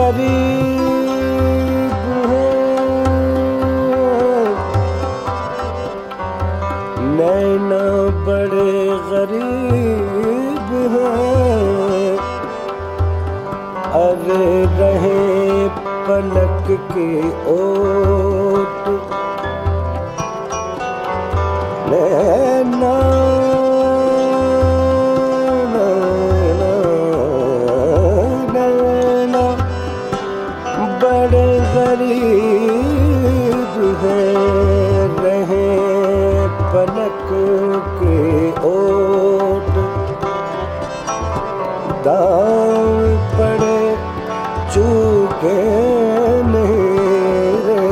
गरीब हैं, नैना बड़े गरीब हैं। अरे रहे पलक की ओट, नैना बड़े गरीब हैं, रहे पलक के ओट। दाव पड़े चूके नहीं रे,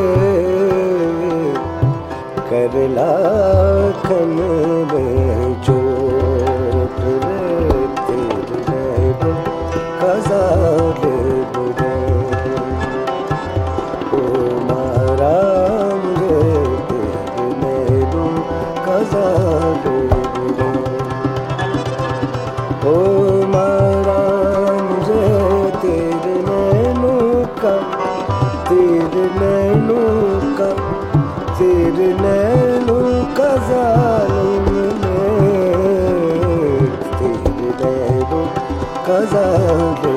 कर लाखन में चोट रे। तेरे कज़ा दे बुरे ओ मारा मुझे, तेरे कज़ा दे बुरे ओ मारा मुझे, तेरे नैनों का, तेरे नैनों का, तेरे नैनों का जालिम ने, तेरे नैनों का जालिम